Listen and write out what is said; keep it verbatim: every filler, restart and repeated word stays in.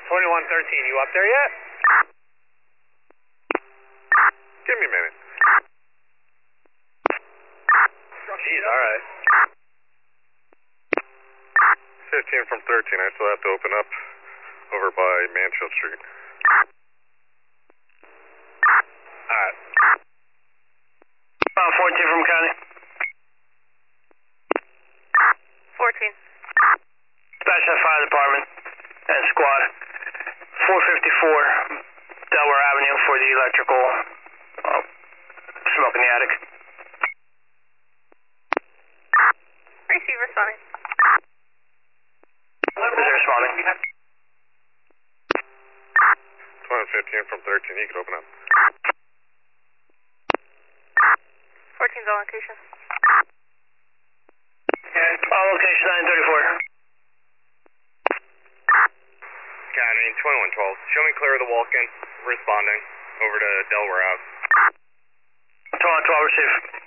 twenty-one thirteen, you up there yet? Give me a minute. Jeez, alright. fifteen from thirteen, I still have to open up over by Mansfield Street. Alright. Uh, fourteen from County. fourteen. Dispatch that fire department and squad. four fifty-four Delaware Avenue for the electrical uh, smoke in the attic. Receive responding. Is there responding? twenty fifteen from thirteen, you can open up. fourteen's on location. On location nine thirty-four. County, twenty-one twelve. Show me clear of the walk-in. Responding. Over to Delaware Ave. twenty-one twelve, receive.